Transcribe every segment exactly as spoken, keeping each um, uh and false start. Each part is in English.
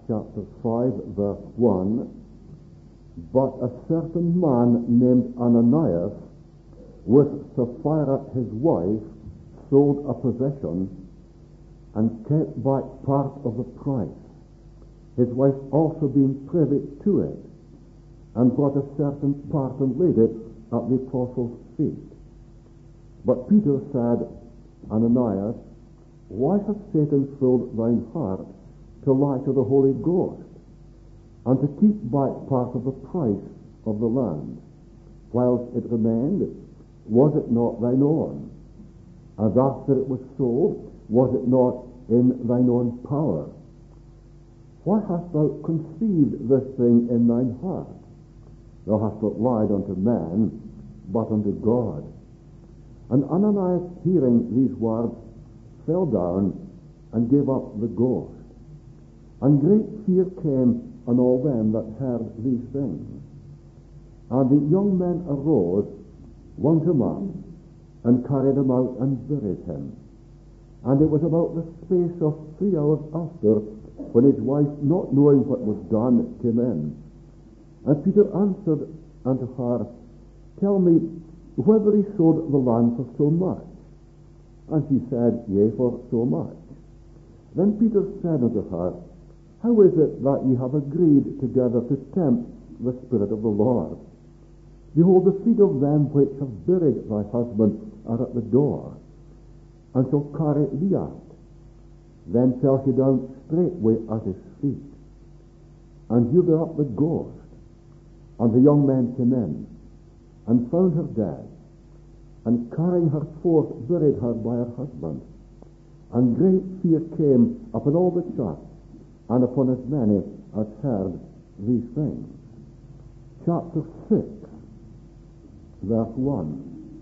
chapter five, verse one, "But a certain man named Ananias, with Sapphira his wife, sold a possession and kept back part of the price, his wife also being privy to it, and brought a certain part and laid it at the apostles' feet. But Peter said, Ananias, why hath Satan filled thine heart to lie to the Holy Ghost, and to keep back part of the price of the land? Whilst it remained, was it not thine own? And after it was sold, was it not in thine own power? Why hast thou conceived this thing in thine heart? Thou hast not lied unto man, but unto God." And Ananias, hearing these words, fell down and gave up the ghost. And great fear came on all them that heard these things. And the young men arose, one to man, and carried him out and buried him. And it was about the space of three hours after, when his wife, not knowing what was done, came in. And Peter answered unto her, "Tell me, whether he sold the land for so much?" And she said, "Yea, for so much." Then Peter said unto her, "How is it that ye have agreed together to tempt the Spirit of the Lord? Behold, the feet of them which have buried thy husband are at the door, and shall carry thee out." Then fell she down straightway at his feet, and yielded up the ghost. And the young men came in, and found her dead, and carrying her forth buried her by her husband. And great fear came upon all the church, and upon as many as heard these things. Chapter six, verse one.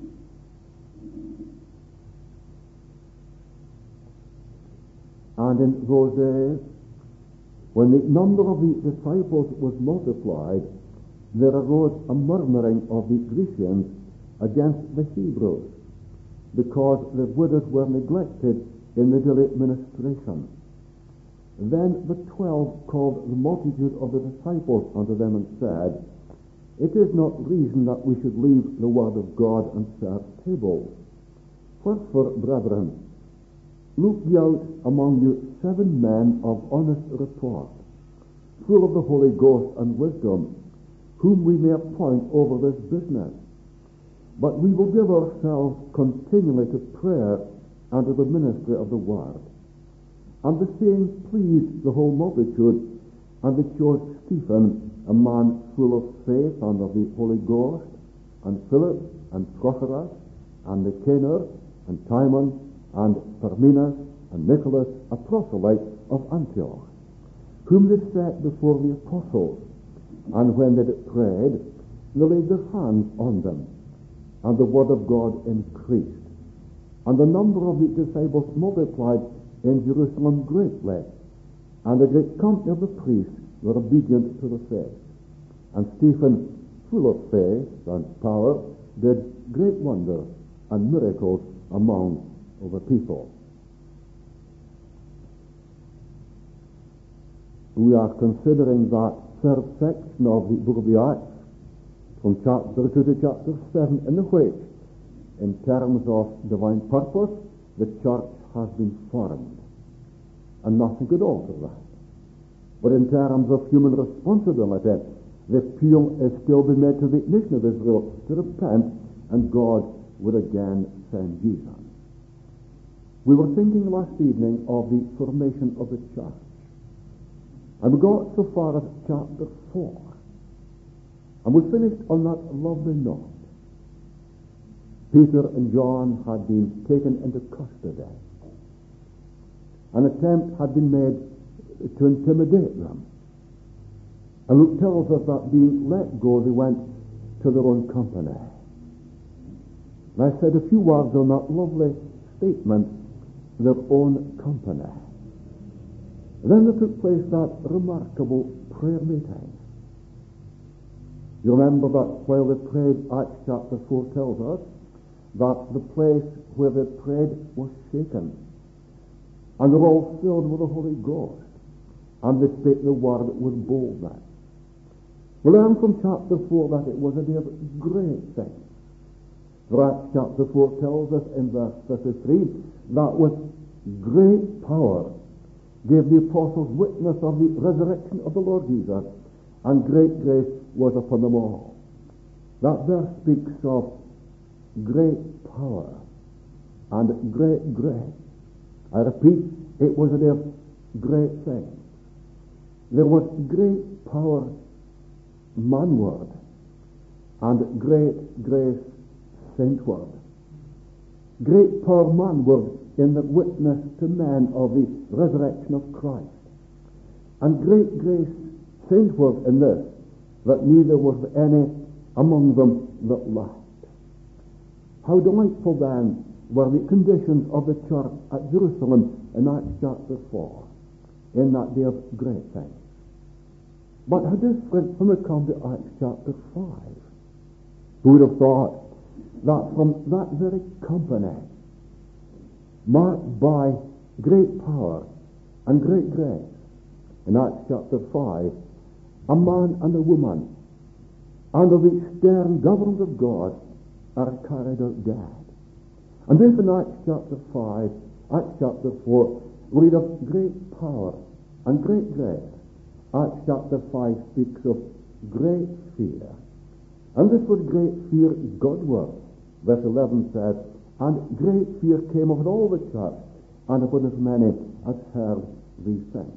"And in those days, when the number of the disciples was multiplied, there arose a murmuring of the Grecians against the Hebrews, because the widows were neglected in the daily ministration. Then the twelve called the multitude of the disciples unto them, and said, It is not reason that we should leave the word of God and serve tables. Wherefore, brethren, look ye out among you seven men of honest report, full of the Holy Ghost and wisdom, whom we may appoint over this business. But we will give ourselves continually to prayer and to the ministry of the word. And the saying pleased the whole multitude, and they chose Stephen, a man full of faith and of the Holy Ghost, and Philip, and Prochorus, and Nicanor, and Timon, and Parmenas, and Nicholas, a proselyte of Antioch, whom they set before the apostles. And when they had prayed, they laid their hands on them, and the word of God increased. And the number of the disciples multiplied in Jerusalem greatly, and a great company of the priests were obedient to the faith. And Stephen, full of faith and power, did great wonders and miracles among the people. We are considering that third section of the book of the Acts, from chapter two to chapter seven, in which, in terms of divine purpose, the church has been formed, and nothing could alter that. But in terms of human responsibility, the appeal is still being made to the nation of Israel to repent, and God would again send Jesus. We were thinking last evening of the formation of the church, and we got so far as chapter four, and we finished on that lovely note. Peter and John had been taken into custody. An attempt had been made to intimidate them. And Luke tells us that being let go, they went to their own company. And I said a few words on that lovely statement, their own company. Then there took place that remarkable prayer meeting. You remember that while they prayed, Acts chapter four tells us that the place where they prayed was shaken, and they're all filled with the Holy Ghost. and they spake the word with boldness. We learn from chapter four that it was a day of great things. For Acts chapter four tells us in verse thirty-three that with great power gave the apostles witness of the resurrection of the Lord Jesus, and great grace was upon them all. That verse speaks of great power and great grace. I repeat, it was a day of great things. There was great power manward and great grace saintward. Great power manward in the witness to men of the resurrection of Christ, and great grace saintward in this, that neither was any among them that lacked. How delightful then were the conditions of the church at Jerusalem in Acts chapter four, in that day of great things. But how different from the come to Acts chapter five. Who would have thought that from that very company, marked by great power and great grace, in Acts chapter five, a man and a woman, under the stern government of God, are carried out dead. And this in Acts chapter five, Acts chapter four, we read of great power and great grace. Acts chapter five speaks of great fear. And this was great fear Godward. Verse eleven says, and great fear came upon all the church, and upon as many as heard these things.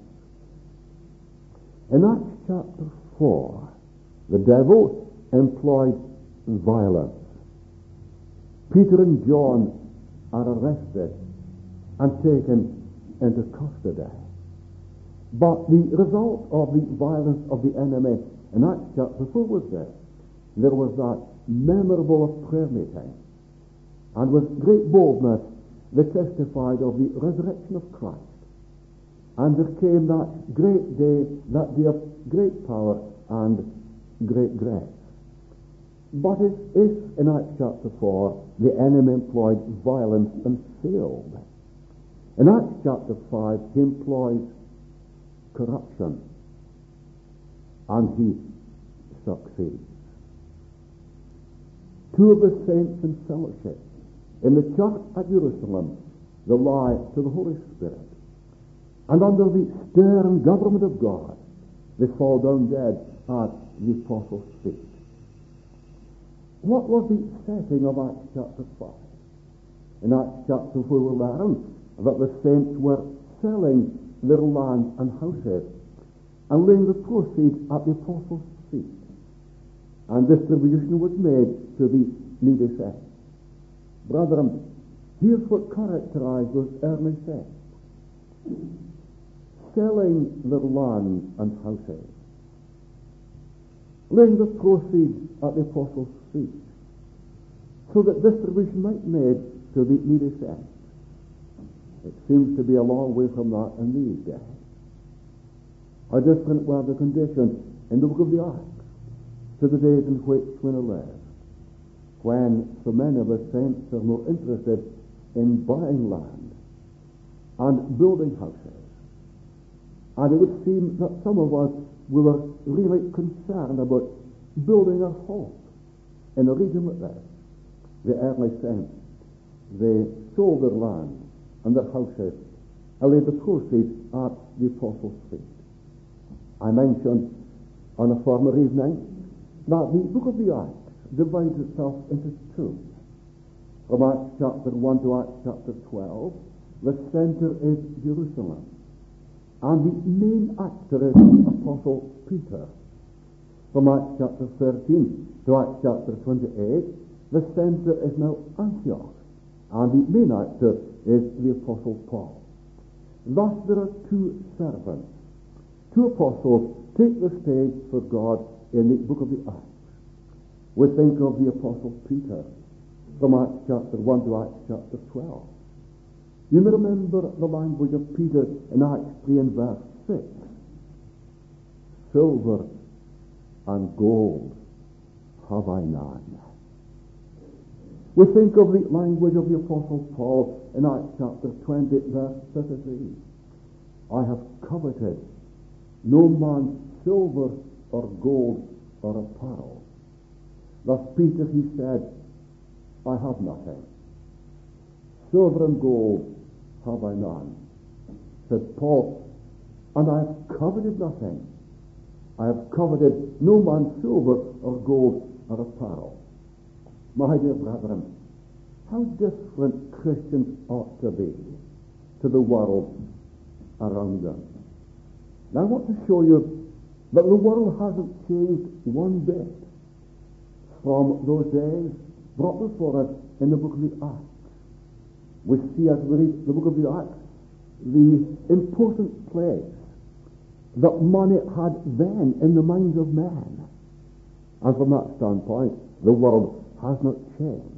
In Acts chapter four, the devil employed violence. Peter and John are arrested and taken into custody. But the result of the violence of the enemy in Acts chapter four was this. There was that memorable prayer meeting, and with great boldness they testified of the resurrection of Christ. And there came that great day, that day of great power and great grace. But if, if in Acts chapter four the enemy employed violence and failed, in Acts chapter five he employs corruption, and he succeeds. Two of the saints in fellowship in the church at Jerusalem, they lie to the Holy Spirit, and under the stern government of God they fall down dead at the apostles' feet. What was the setting of Acts chapter five? In Acts chapter four we learn that the saints were selling their lands and houses and laying the proceeds at the apostles' feet, and distribution was made to the needy saints. Brethren, here's what characterized those early saints: selling their lands and houses, laying the proceeds at the apostles' feet, so that distribution might be made to the needy saints. It seems to be a long way from that in these days. How different were the conditions in the book of the Acts to the days in which we live, when so many of the saints are more interested in buying land and building houses. And it would seem that some of us we were really concerned about building our hope in a region like this. The early saints, they sold their land and their houses and laid the proceeds at the apostles' feet. I mentioned on a former evening that the book of the Acts divides itself into two. From Acts chapter one to Acts chapter twelve, the center is Jerusalem, and the main actor is Apostle Peter. From Acts chapter thirteen to Acts chapter twenty-eight, the center is now Antioch, and the main actor is the Apostle Paul. Thus there are two servants. Two apostles take the stage for God in the book of the Acts. We think of the Apostle Peter from Acts chapter one to Acts chapter twelve. You may remember the language of Peter in Acts three and verse six. Silver and gold have I none. We think of the language of the Apostle Paul in Acts chapter twenty, verse thirty-three. I have coveted no man's silver or gold or apparel. Thus Peter, he said, I have nothing. Silver and gold have I none. Said Paul, and I have coveted nothing. I have coveted no man's silver or gold or apparel. My dear brethren, how different Christians ought to be to the world around them. Now I want to show you that the world hasn't changed one bit from those days brought before us in the book of the Acts. We see as we read the book of the Acts the important place that money had then in the minds of men. And from that standpoint, the world has not changed.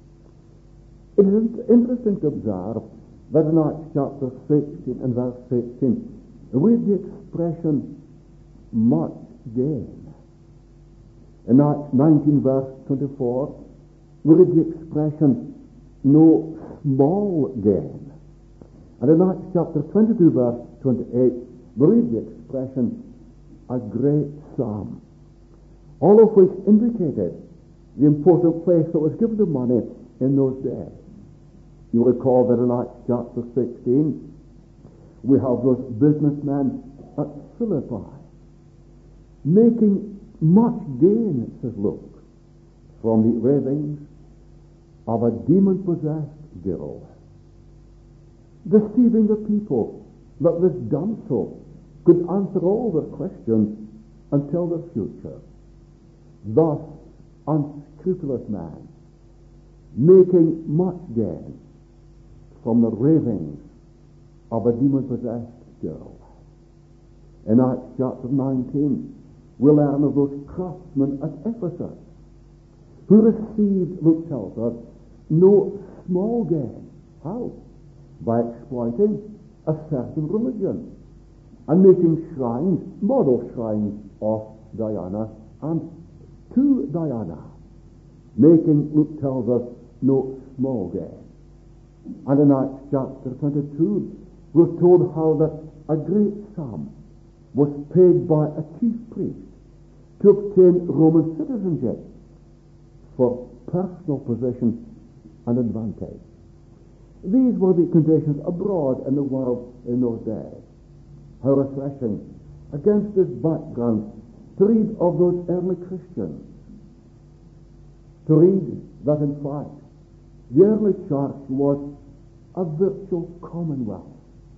It is interesting to observe that in Acts chapter sixteen and verse sixteen, read the expression, much gain. In Acts nineteen verse twenty-four, we read the expression, no small gain. And in Acts chapter twenty-two verse twenty-eight, we read the expression, a great sum. All of which indicated the important place that was given to money in those days. You recall that in Acts chapter sixteen, we have those businessmen at Philippi making much gain, says Luke, from the ravings of a demon-possessed girl, deceiving the people that this damsel could answer all their questions and tell their future. Thus, unscrupulous man, making much gain from the ravings of a demon-possessed girl. In Acts chapter nineteen, we learn of those craftsmen at Ephesus who received, Luke tells us, no small gain. How? By exploiting a certain religion and making shrines, model shrines of Diana and to Diana, making, Luke tells us, no small gain. And in Acts chapter twenty-two, we're told how that a great sum was paid by a chief priest to obtain Roman citizenship for personal position and advantage. These were the conditions abroad in the world in those days. How refreshing, against this background, to read of those early Christians, to read that in fact the early church was a virtual commonwealth.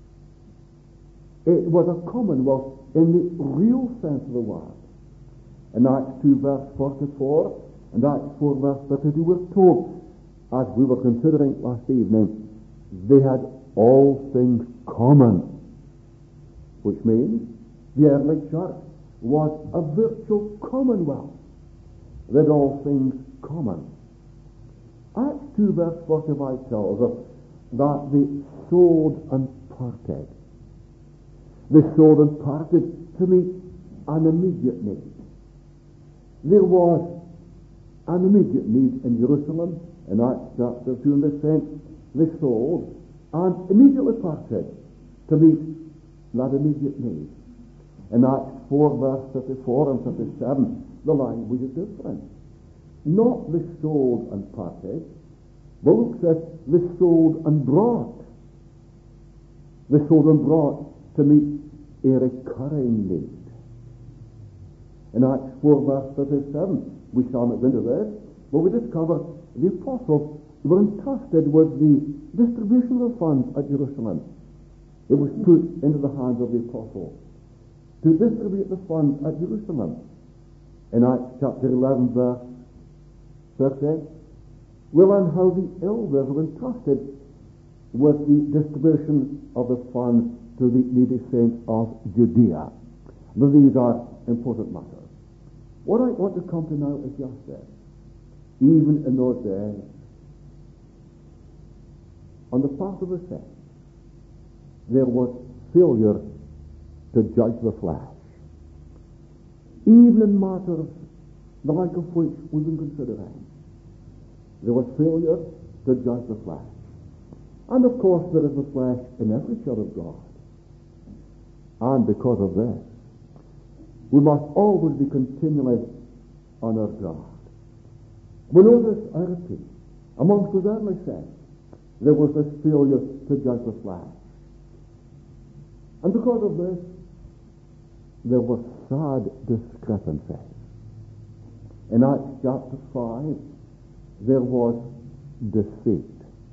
It was a commonwealth in the real sense of the word. In Acts two verse forty-four and Acts four verse thirty-two, we're told, as we were considering last evening, they had all things common, which means the early church was a virtual commonwealth. They had all things common. Acts two verse forty-five tells us that they sold and parted. They sold and parted to meet an immediate need. There was an immediate need in Jerusalem in Acts chapter two, and they sent, they sold and immediately parted to meet that immediate need. In Acts four verse thirty-four and thirty-seven, the language is different. Not they sold and parted, but Luke says they sold and brought. They sold and brought to meet a recurring need. In Acts four verse thirty-seven, we shall not go into this, but we discover the apostles were entrusted with the distribution of the funds at Jerusalem. It was put into the hands of the apostles to distribute the funds at Jerusalem. In Acts chapter eleven verse thirty, we learn how the elders were entrusted with the distribution of the funds to the needy saints of Judea. Now, these are important matters. What I want to come to now is just this. Even in those days, on the part of the saints, there was failure to judge the flesh. Even in matters the like of which we've been considering, there was failure to judge the flesh. And of course there is the flesh in every child of God. And because of this, We must always be continually on our guard. We know this, I repeat, amongst those early saints, there was this failure to judge the flesh. And because of this, there were sad discrepancies. In Acts chapter five, there was deceit.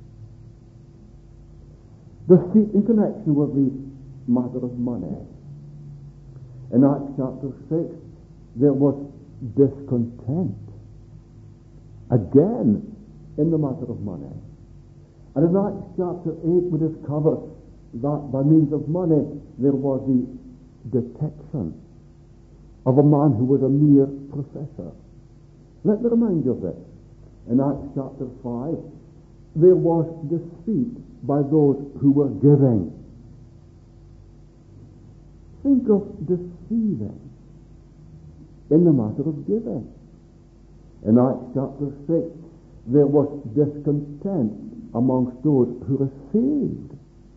Deceit in connection with the matter of money. In Acts chapter six, there was discontent. Again, in the matter of money. And in Acts chapter eight, we discover that by means of money, there was the detection of a man who was a mere professor. Let me remind you of this. In Acts chapter five, there was deceit by those who were giving. Think of deceiving in the matter of giving. In Acts chapter six, there was discontent amongst those who received.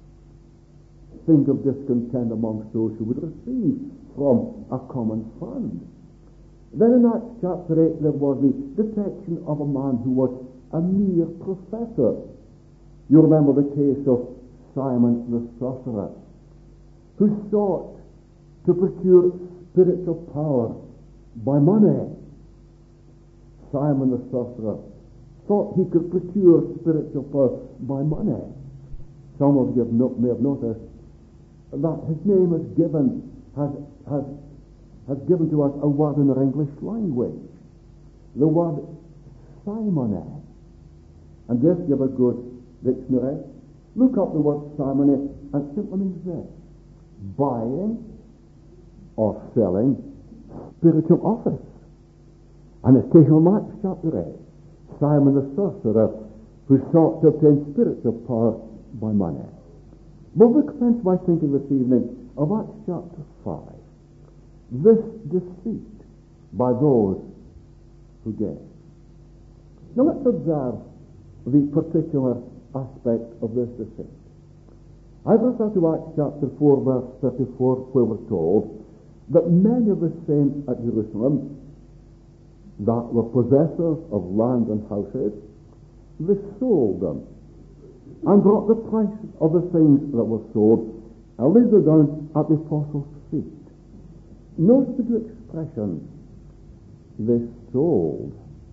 Think of discontent amongst those who would receive from a common fund. Then in Acts chapter eight, there was the detection of a man who was a mere professor. You remember the case of Simon the sorcerer, who sought to procure spiritual power by money. Simon the sorcerer thought he could procure spiritual power by money. Some of you have no, may have noticed that his name is given, has, has, has given to us a word in our English language. The word simony. And if you have a good dictionary, look up the word simony, and it simply means this: buying or selling spiritual office. And it's taken from Acts chapter eight. Simon the sorcerer, who sought to obtain spiritual power by money. But we commence by thinking this evening of Acts chapter five. This deceit by those who gave. Now let's observe the particular aspect of this deceit. I've referred to Acts chapter four, verse thirty-four, where we're told that many of the saints at Jerusalem that were possessors of land and houses, they sold them and brought the price of the things that were sold and laid them down at the apostles' feet. Notice the two expressions: they sold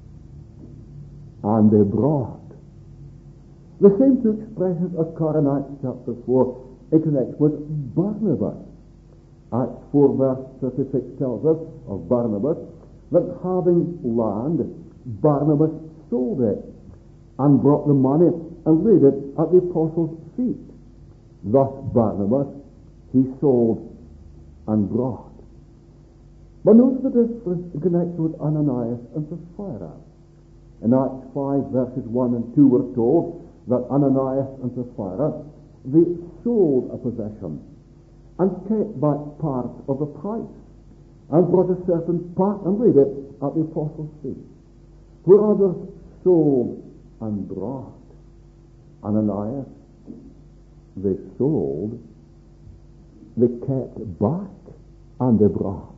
and they brought. The same two expressions occur in Acts chapter four in connection with Barnabas. Acts four verse thirty-six tells us of Barnabas that having land, Barnabas sold it and brought the money and laid it at the apostles' feet. Thus Barnabas, he sold and brought. But notice the difference in connection with Ananias and Sapphira. In Acts five verses one and two we're told that Ananias and Sapphira, they sold a possession and kept back part of the price and brought a certain part and laid it at the apostles' feet. Where others sold and brought, Ananias, they sold, they kept back, and they brought.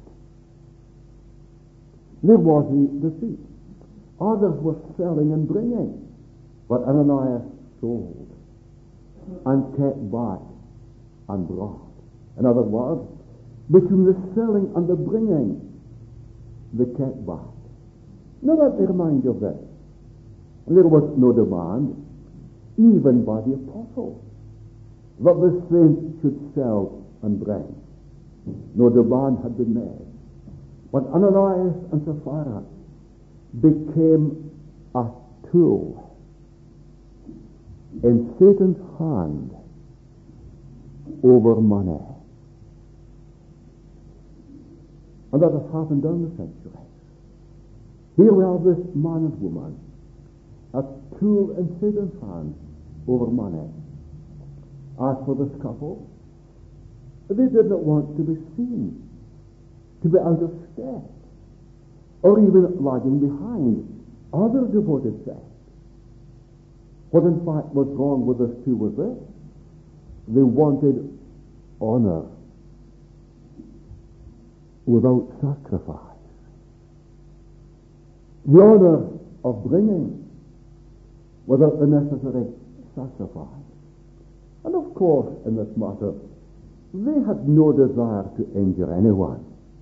There was the deceit. Others were selling and bringing, but Ananias sold and kept back and brought. In other words, between the selling and the bringing, they kept back. Now let me remind you of this. There was no demand, even by the apostles, that the saints should sell and bring. No demand had been made. But Ananias and Sapphira became a tool in Satan's hand over money. And that has happened down the centuries. Here we have this man and woman, a tool in Satan's hand over money. As for this couple, they did not want to be seen, to be out of step, or even lagging behind other devoted saints. What in fact was wrong with us too was this: they wanted honor. without sacrifice. The honor of bringing without the necessary sacrifice. And of course, in this matter, they had no desire to injure anyone.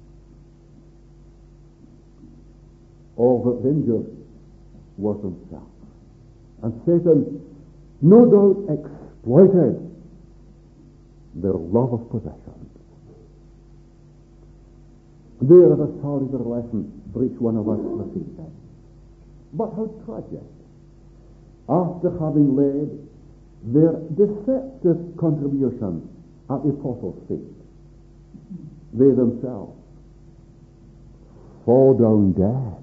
All that injured was himself. And Satan, no doubt, exploited their love of possessions. There is a salutary lesson for each one of us this evening. But how tragic. After having laid their deceptive contribution at the apostles' feet, they themselves fall down dead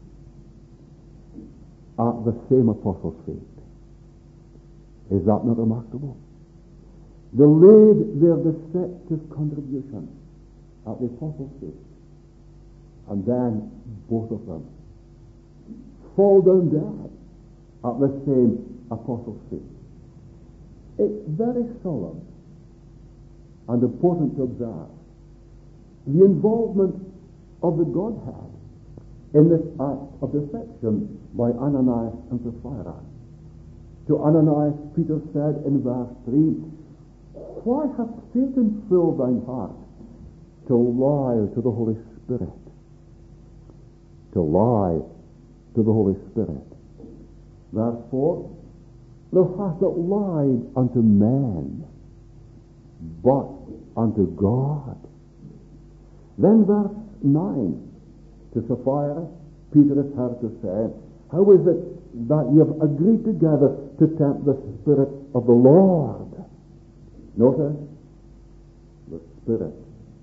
at the same apostles' feet. Is that not remarkable? They laid their deceptive contribution at the apostles' feet, and then both of them fall down dead at the same apostles' feet. It's very solemn and important to observe the involvement of the Godhead in this act of deception by Ananias and Sapphira. To Ananias, Peter said in verse three, "Why hath Satan filled thine heart to lie to the Holy Spirit?" To lie to the Holy Spirit. Verse four, "Thou hast not lied unto men, but unto God." Then verse nine, to Sapphira, Peter is heard to say, "How is it that you have agreed together to tempt the Spirit of the Lord?" Notice, the Spirit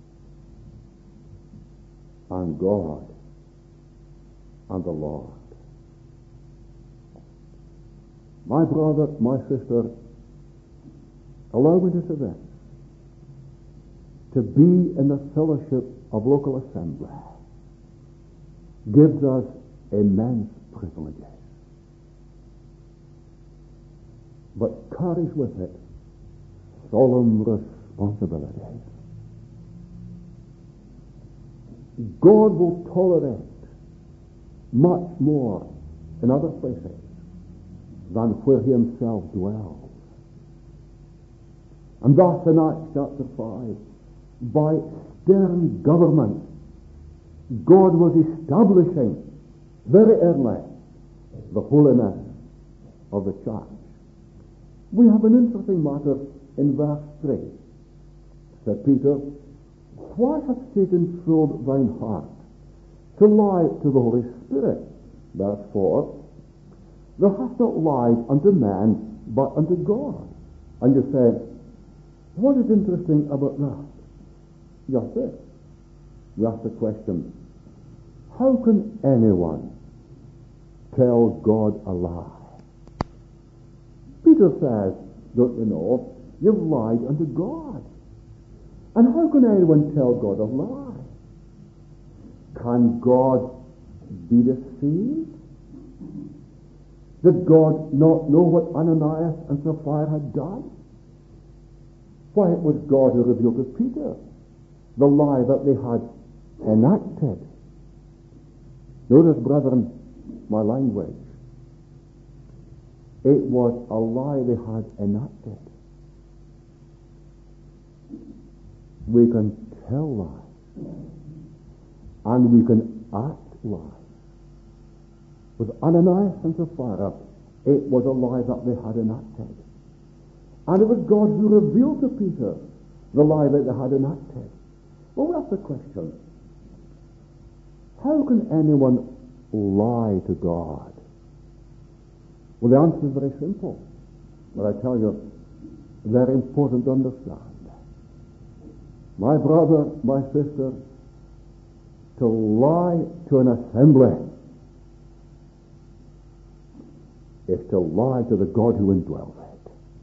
and God and the Lord. My brother, my sister, allow me to say this: to be in the fellowship of local assembly gives us immense privileges, but carries with it solemn responsibilities. God will tolerate much more in other places than where he himself dwells. And thus in Acts chapter five, by stern government, God was establishing very early the holiness of the church. We have an interesting matter in verse three. Said Peter, "Why hath Satan filled thine heart to lie to the Holy Spirit?" Verse four, "Thou hast not lied unto man, but unto God." And you say, what is interesting about that? Just this. You ask the question, how can anyone tell God a lie? Peter says, don't you know, you've lied unto God. And how can anyone tell God a lie? Can God be deceived? Did God not know what Ananias and Sapphira had done? Why, it was God who revealed to Peter the lie that they had enacted. Notice, brethren, my language. It was a lie they had enacted. We can tell lies, and we can act lies. With Ananias and Sapphira, it was a lie that they had enacted. And it was God who revealed to Peter the lie that they had enacted. Well, that's the question. How can anyone lie to God? Well, the answer is very simple. But I tell you, very important to understand. My brother, my sister, to lie to an assembly is to lie to the God who indwells it.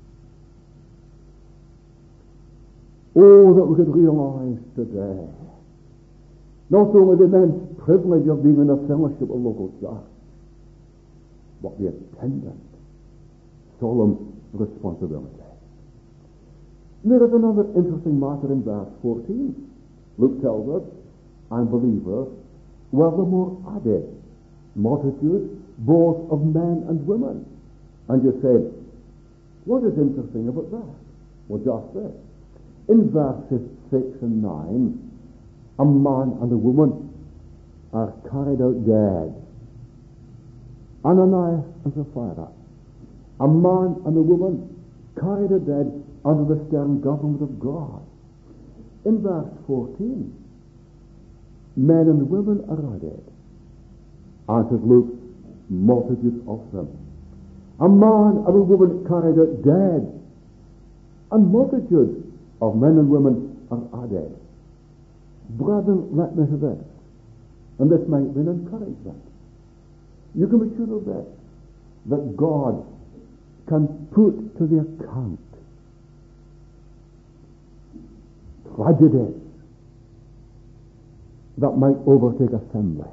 Oh, that we could realize today not only the immense privilege of being in a fellowship of local church, but the attendant, solemn responsibility. There is another interesting matter in verse fourteen. Luke tells us, and believers were the more added multitude, both of men and women. And you said, what is interesting about that? Well, just this. In verses six and nine, a man and a woman are carried out dead. Ananias and Sapphira. A man and a woman carried out dead under the stern government of God. In verse fourteen, men and women are added. And says Luke, multitudes of them. A man and a woman carried out dead. And multitudes of men and women are added. Brethren, let me say this, and this might be an encouragement. You can be sure of this, that God can put to the account tragedies that might overtake assemblies.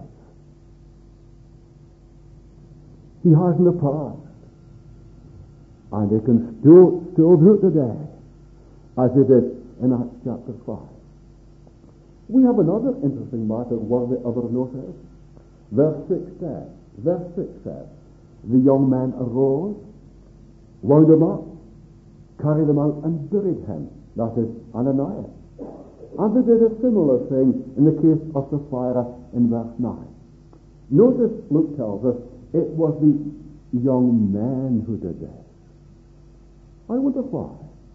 He has in the past, and he can still, still do it today, as he did in Acts chapter five. We have another interesting matter worthy of our notice. Verse six says, verse six says, the young man arose, wound him up, carried him out, and buried him. That is Ananias. And they did a similar thing in the case of Sapphira in verse nine. Notice Luke tells us it was the young men who did this. I wonder why.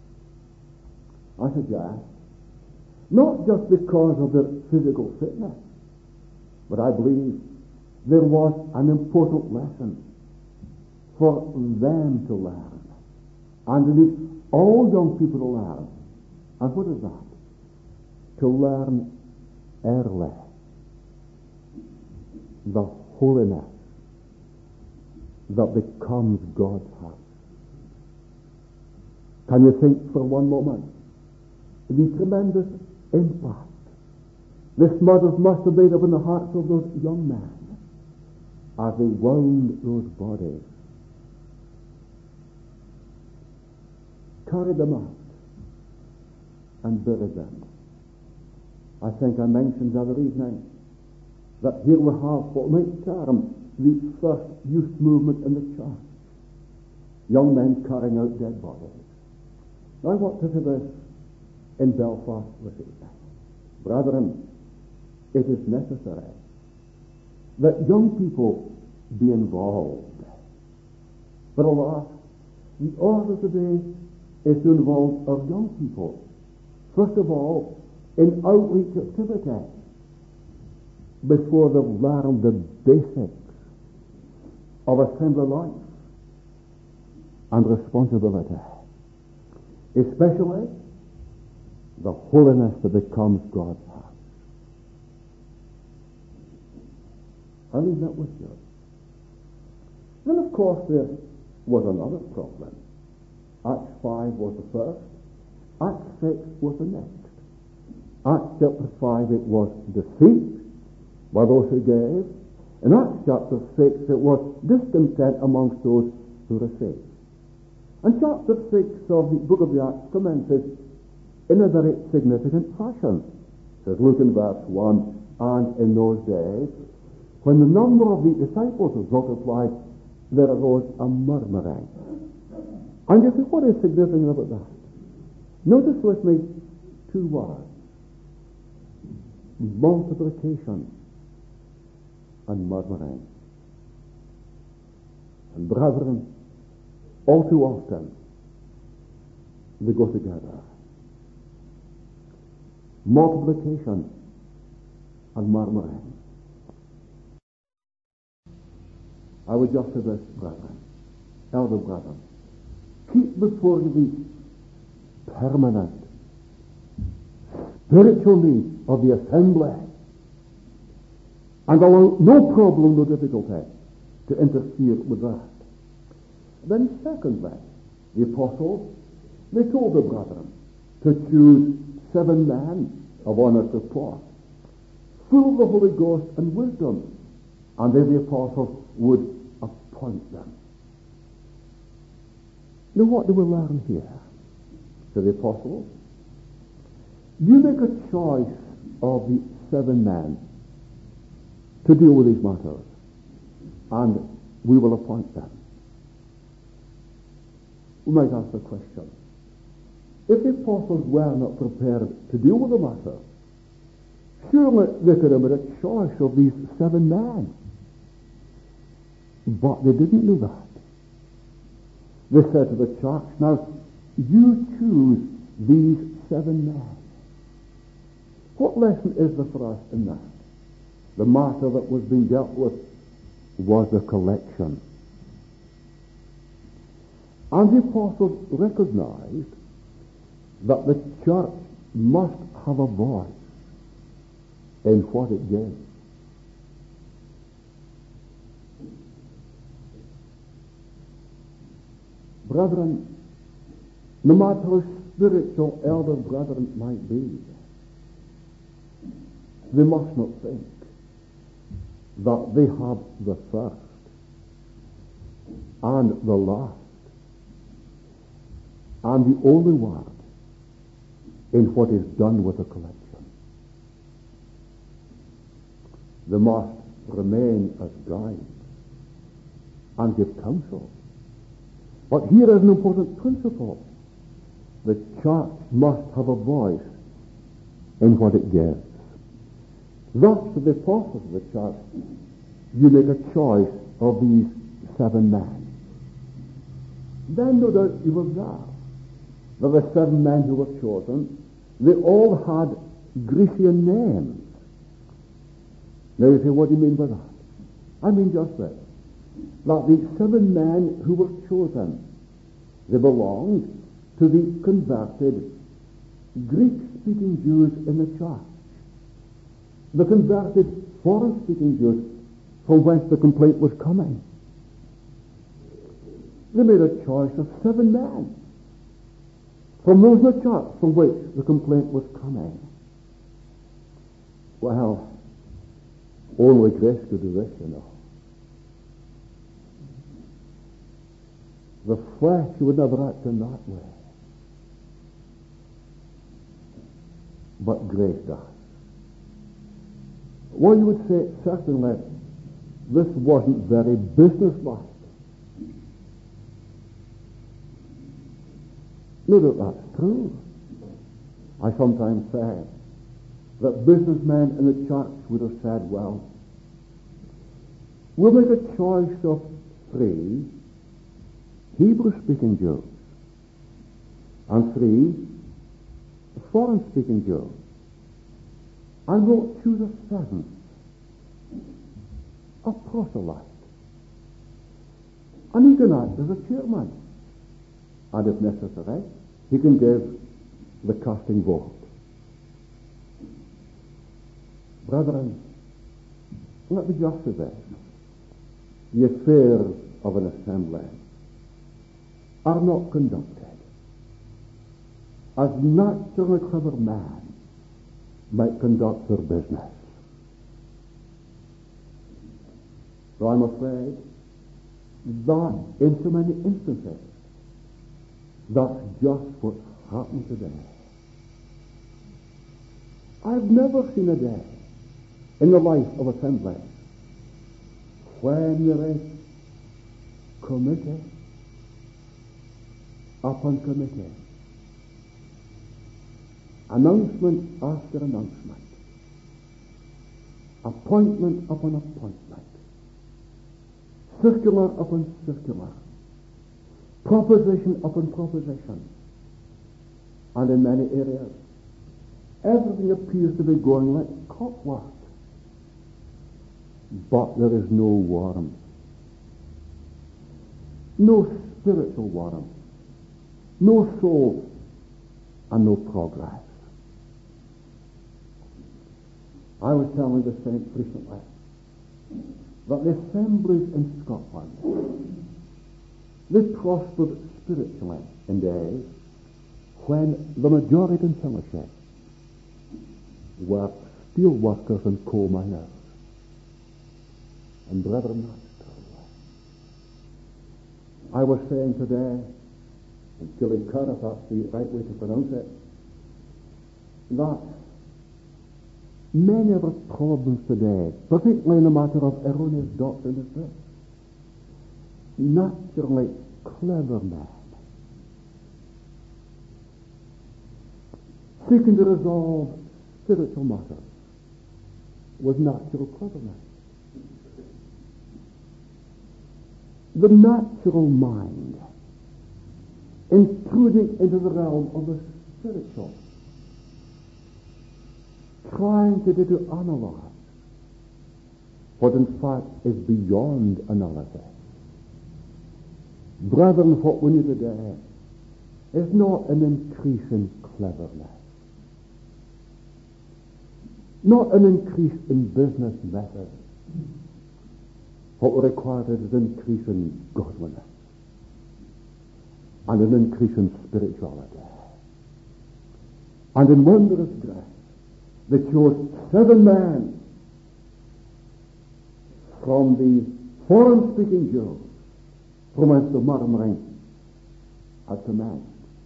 I suggest, not just because of their physical fitness, but I believe there was an important lesson for them to learn, and indeed all young people to learn. And what is that? To learn early the holiness that becomes God's house. Can you think for one moment the tremendous impact this murders must have made upon the hearts of those young men as they wound those bodies, carried them out, and buried them. I think I mentioned the other evening that here we have what we might term the first youth movement in the church. Young men carrying out dead bodies. Now I want to say this in Belfast this evening. Brethren, it is necessary that young people be involved. But alas, the order today is to involve our young people, first of all, in outreach activity, before they've learned the basics of assembly life and responsibility, especially the holiness that becomes God's house. I leave that with you. Then, of course, there was another problem. Acts five was the first. Acts six was the next. Acts chapter five, it was defeat by those who gave. In Acts chapter six, it was discontent amongst those who received. And chapter six of the book of the Acts commences in a very significant fashion. Says Luke in verse one, and in those days, when the number of the disciples was multiplied, there arose a murmuring. And you say, what is significant about that? Notice with me two words. Multiplication and murmuring. And brethren, all too often, they go together. Multiplication and murmuring. I would just say this, brethren, elder brethren, keep before you the permanent spiritual need of the assembly, and allow no problem, no difficulty to interfere with that. Then secondly, the apostles, they told the brethren to choose seven men of honest report, full of the Holy Ghost and wisdom, and then the apostles would appoint them. Now what do we learn here? To the apostles, you make a choice of the seven men to deal with these matters, and we will appoint them. We might ask the question, if the apostles were not prepared to deal with the matter, surely they could have made a choice of these seven men. But they didn't do that. They said to the church, now, you choose these seven men. What lesson is there for us in that? The matter that was being dealt with was the collection. And the apostles recognized that the church must have a voice in what it gives. Brethren, no matter how spiritual elder brethren might be, they must not think that they have the first and the last and the only word in what is done with the collection. They must remain as guides and give counsel. But here is an important principle. The church must have a voice in what it gives. Thus, to the apostles of the church, you make a choice of these seven men. Then, no doubt, you observe that the seven men who were chosen, they all had Grecian names. Now you say, what do you mean by that? I mean just this, that the seven men who were chosen, they belonged to the converted Greek-speaking Jews in the church. The converted foreign-speaking Jews from whence the complaint was coming. They made a choice of seven men from those in the church from which the complaint was coming. Well, only grace could do this, you know. The flesh would never act in that way. But grace does. Well, you would say, certainly, this wasn't very businesslike. No doubt that's true. I sometimes say that businessmen in the church would have said, well, we'll make a choice of three Hebrew-speaking Jews and three foreign-speaking Jews, and we'll choose a seventh, a proselyte. And he can act as a chairman, and if necessary, he can give the casting vote. Brethren, let me just say this. The affairs of an assembly are not conducted as naturally clever men might conduct their business. So I'm afraid that in so many instances, that's just what's happened today. I've never seen a day in the life of assembly when there is committee upon committee, announcement after announcement, appointment upon appointment, circular upon circular, proposition upon proposition, and in many areas everything appears to be going like clockwork, but there is no warmth, no spiritual warmth, no soul, and no progress. I was telling the saints recently that the assemblies in Scotland, they prospered spiritually in days when the majority in fellowship were steel workers and coal miners. And brethren, that's true. I was saying today, in Killycurra, if that's the right way to pronounce it, that Many of the problems today, particularly in the matter of erroneous doctrine, is this. Naturally clever man, seeking to resolve spiritual matters with natural cleverness. The natural mind intruding into the realm of the spiritual, trying to do to analyze what in fact is beyond analysis. Brethren, what we need today is not an increase in cleverness, not an increase in business methods. What we require is an increase in godliness and an increase in spirituality. And in wondrous grace, they chose seven men from the foreign-speaking Jews from whence the murmuring had commenced.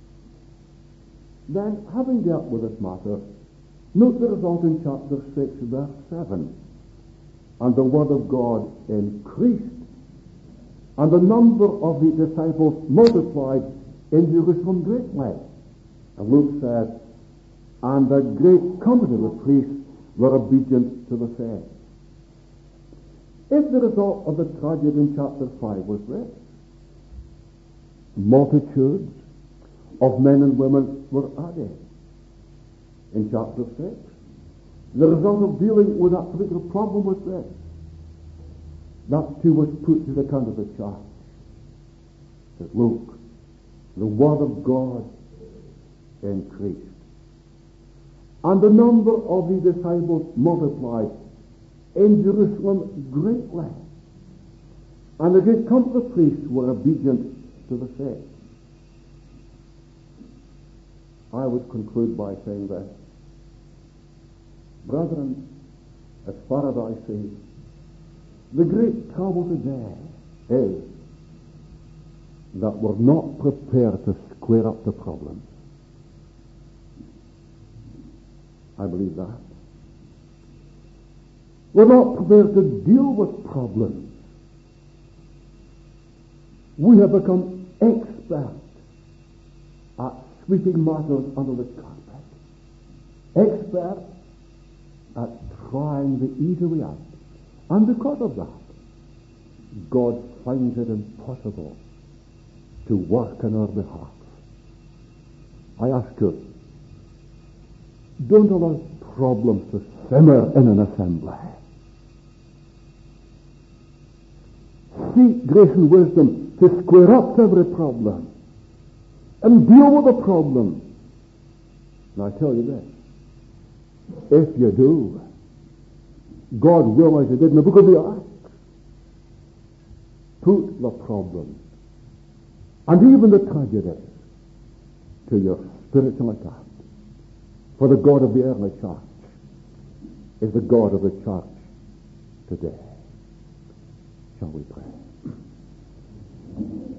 Then, having dealt with this matter, note the result in chapter six, verse seven. And the word of God increased, and the number of the disciples multiplied in Jerusalem greatly. And Luke said, and the great company of the priests were obedient to the faith. If the result of the tragedy in chapter five was this, multitudes of men and women were added. In chapter six, the result of dealing with that particular problem was this. That too was put to the account of the church. That Luke, the word of God increased. And the number of the disciples multiplied in Jerusalem greatly. And the great company of priests were obedient to the faith. I would conclude by saying this. Brethren, as far as I see, the great trouble today is that we're not prepared to square up the problem. I believe that. We're not prepared to deal with problems. We have become experts at sweeping matters under the carpet. Experts at trying the easy way out. And because of that, God finds it impossible to work on our behalf. I ask you, don't allow problems to simmer in an assembly. Seek grace and wisdom to square up every problem and deal with the problem. And I tell you this, if you do, God will, as he did in the book of the Acts, put the problems and even the tragedies to your spiritual account. For the God of the early church is the God of the church today. Shall we pray?